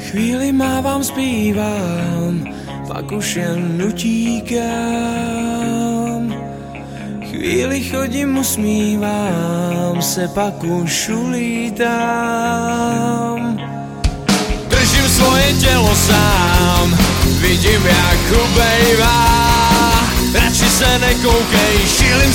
Chvíli mávám, zpívám, pak už jen utíkám. Chvíli chodím, usmívám se, pak už ulítám. Držím svoje tělo sám, vidím jak ubejvá. Radši se nekoukej, šílim